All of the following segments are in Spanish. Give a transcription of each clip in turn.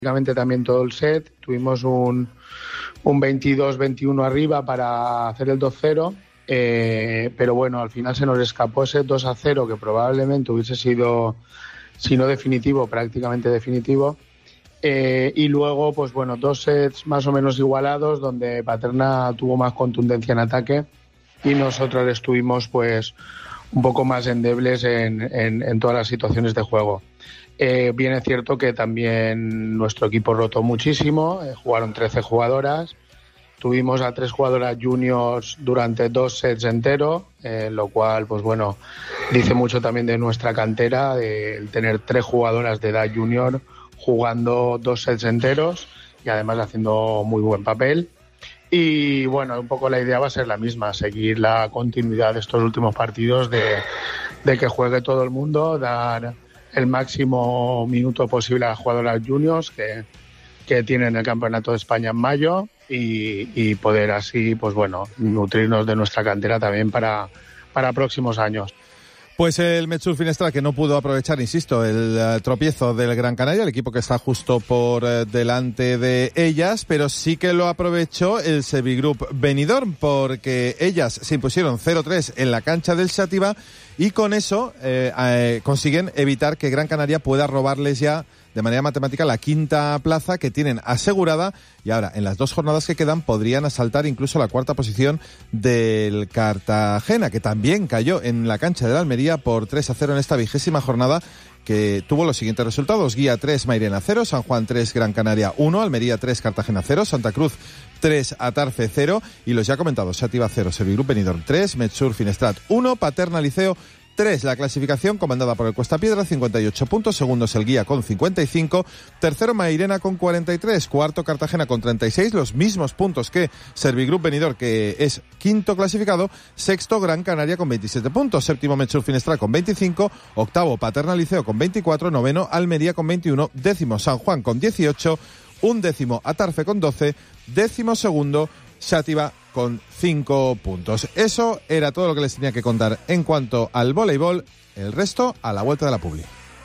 prácticamente también todo el set. Tuvimos un 22-21 arriba para hacer el 2-0, pero bueno, al final se nos escapó ese 2-0 que probablemente hubiese sido, si no definitivo, prácticamente definitivo. Y luego, pues bueno, 2 sets más o menos igualados, donde Paterna tuvo más contundencia en ataque y nosotros estuvimos pues un poco más endebles en todas las situaciones de juego. Bien es cierto que también nuestro equipo rotó muchísimo, jugaron 13 jugadoras, tuvimos a 3 jugadoras juniors durante 2 sets enteros, lo cual, pues bueno, dice mucho también de nuestra cantera, de tener 3 jugadoras de edad junior jugando 2 sets enteros y además haciendo muy buen papel. Y bueno, un poco la idea va a ser la misma, seguir la continuidad de estos últimos partidos, de que juegue todo el mundo, dar el máximo minuto posible a las jugadoras juniors que tienen el Campeonato de España en mayo y poder así, pues bueno, nutrirnos de nuestra cantera también para próximos años. Pues el Metsur Finestrat, que no pudo aprovechar, insisto, el tropiezo del Gran Canaria, el equipo que está justo por delante de ellas, pero sí que lo aprovechó el Servigroup Benidorm, porque ellas se impusieron 0-3 en la cancha del Xàtiva y con eso consiguen evitar que Gran Canaria pueda robarles ya de manera matemática la 5ª plaza que tienen asegurada, y ahora en las 2 jornadas que quedan podrían asaltar incluso la 4ª posición del Cartagena, que también cayó en la cancha de la Almería por 3-0 en esta 20ª jornada, que tuvo los siguientes resultados: Guía 3, Mairena 0, San Juan 3, Gran Canaria 1, Almería 3, Cartagena 0, Santa Cruz 3, Atarfe 0, y los ya comentados: Xàtiva 0, Servigroup Benidorm 3, Metsur Finestrat 1, Paterna Liceo 3. La clasificación comandada por el Cuesta Piedra, 58 puntos, segundo es el Guía con 55, tercero Mairena con 43, cuarto Cartagena con 36, los mismos puntos que Servigroup Benidorm, que es 5º clasificado, sexto Gran Canaria con 27 puntos, séptimo Metsur Finestrat con 25, octavo Paterna Liceo con 24, noveno Almería con 21, décimo San Juan con 18, undécimo Atarfe con 12, décimo segundo Xàtiva con 5 puntos. Eso era todo lo que les tenía que contar en cuanto al voleibol. El resto a la vuelta de la publi.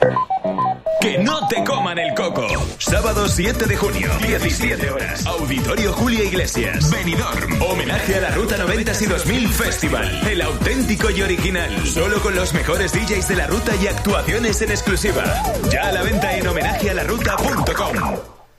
¡Que no te coman el coco! Sábado 7 de junio, 17 horas. Auditorio Julia Iglesias, Benidorm. Homenaje a la Ruta 90 y 2000 Festival. El auténtico y original. Solo con los mejores DJs de la ruta y actuaciones en exclusiva. Ya a la venta en homenajealaruta.com.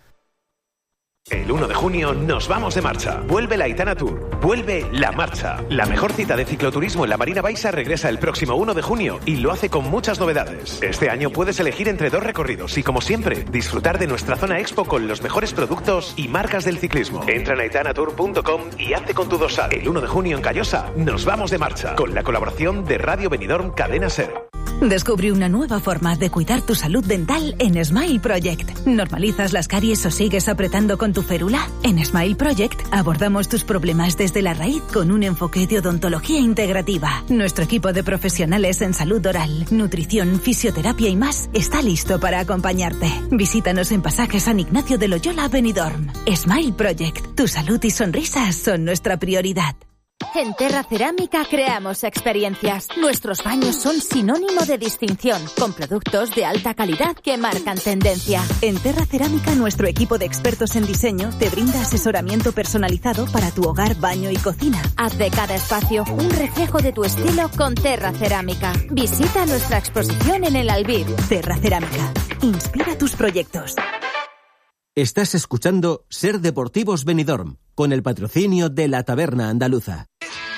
El 1 de junio nos vamos de marcha. Vuelve la Aitana Tour. Vuelve La Marcha. La mejor cita de cicloturismo en la Marina Baixa regresa el próximo 1 de junio y lo hace con muchas novedades. Este año puedes elegir entre 2 recorridos y, como siempre, disfrutar de nuestra zona expo con los mejores productos y marcas del ciclismo. Entra en aitanatour.com y hazte con tu dorsal. El 1 de junio en Callosa nos vamos de marcha con la colaboración de Radio Benidorm Cadena Ser. Descubre una nueva forma de cuidar tu salud dental en Smile Project. ¿Normalizas las caries o sigues apretando con tu férula? En Smile Project abordamos tus problemas desde la raíz con un enfoque de odontología integrativa. Nuestro equipo de profesionales en salud oral, nutrición, fisioterapia y más está listo para acompañarte. Visítanos en Pasaje San Ignacio de Loyola, Benidorm. Smile Project. Tu salud y sonrisas son nuestra prioridad. En Terra Cerámica creamos experiencias. Nuestros baños son sinónimo de distinción, con productos de alta calidad que marcan tendencia. En Terra Cerámica, nuestro equipo de expertos en diseño te brinda asesoramiento personalizado para tu hogar, baño y cocina. Haz de cada espacio un reflejo de tu estilo con Terra Cerámica. Visita nuestra exposición en el Albir. Terra Cerámica. Inspira tus proyectos. Estás escuchando Ser Deportivos Benidorm, con el patrocinio de la Taberna Andaluza.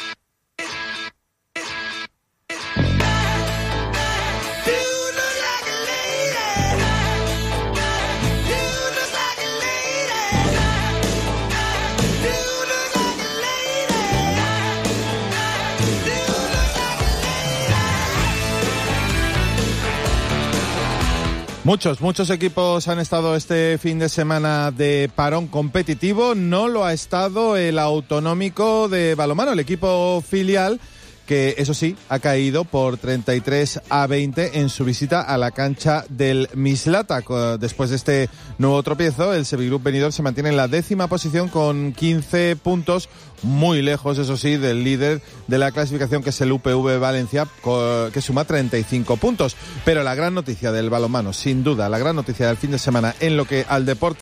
Muchos equipos han estado este fin de semana de parón competitivo. No lo ha estado el Autonómico de balonmano, el equipo filial, que eso sí, ha caído por 33-20 en su visita a la cancha del Mislata. Después de este nuevo tropiezo, el Sevilla Benidorm se mantiene en la 10ª posición con 15 puntos, muy lejos, eso sí, del líder de la clasificación, que es el UPV Valencia, que suma 35 puntos. Pero la gran noticia del balonmano, sin duda, la gran noticia del fin de semana en lo que al deporte